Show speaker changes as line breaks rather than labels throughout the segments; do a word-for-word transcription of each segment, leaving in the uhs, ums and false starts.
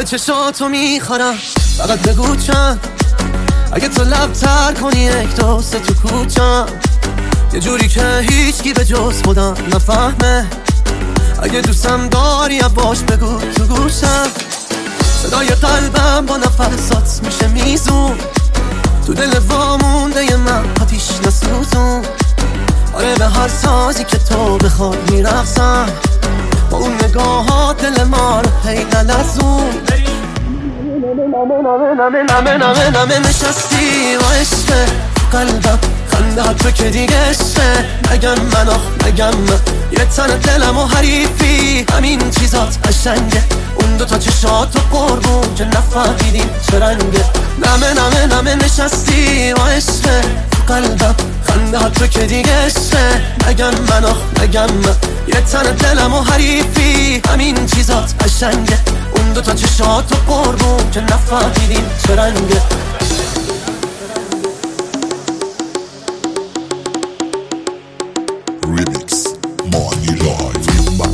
گل چشاتو میخورم، فقط بگو چند. اگه تو لب تر کنی یک دوست تو کوچم، یه جوری که هیچکی به جز خودم نفهمه. اگه دوستم داری باش بگو تو گوشم. صدای قلبم با نفسات میشه میزون، تو دل وامونده ی من آتیش نسوزون. آره به هر سازی که تو بخوای میرقصم، با اون نگاهات دل ما رو هی نلرزون. نمه نمه نمه نمه نمه نشستی و عشقه قلبم، خنده ها تو که دیگه عشقه. نگم من آخ نگم من، یه تن دلم و حریفی، همین چیزات قشنگه. اون دوتا چشات و قربون که نفهمیدیم چه رنگه. نمه نمه نمه نشستی و عشقه قلبم، خنده ها تو که دیگه عشقه. نگم من آخ نگم من، یه تن دلم و حریفی، همین چیزات قشنگه. اون دوتا چشات و قربون که نفهمیدیم چه رنگه.
Remix Money Live.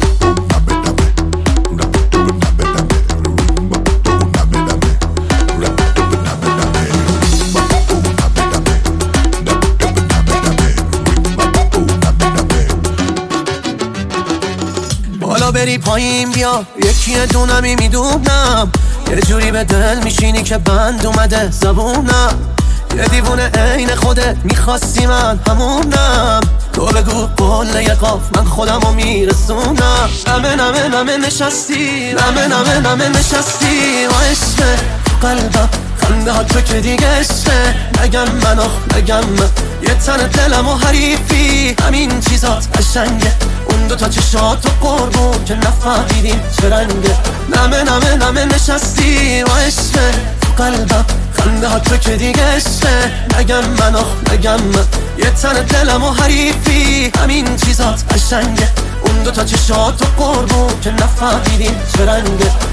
بالا بری پایین بیا، یکی دونمی میدونم. یه جوری به دل میشینی که بند اومده زبونم. یه دیوونه عین خودت میخواستی من همونم. تو بگو قله یه قاف من خودمو میرسونم. نمه نمه نمه نشستی، نمه نمه نمه نشستی و عشقه قلبم، خنده ها تو که دیگه عشقه. نگم من آخ نگم من، یه تن دلم و حریفی، همین چیزات قشنگه. اون دوتا چشات و قربون که نفهمیدیم چه رنگه. نمه نمه نمه نشستی و عشقه قلبم، خنده ها تو که دیگه عشقه. نگم من آخ نگم من، یه تن دلم و حریفی، همین چیزات قشنگه. اون دوتا چشات و قربون که نفهمیدیم چه رنگه.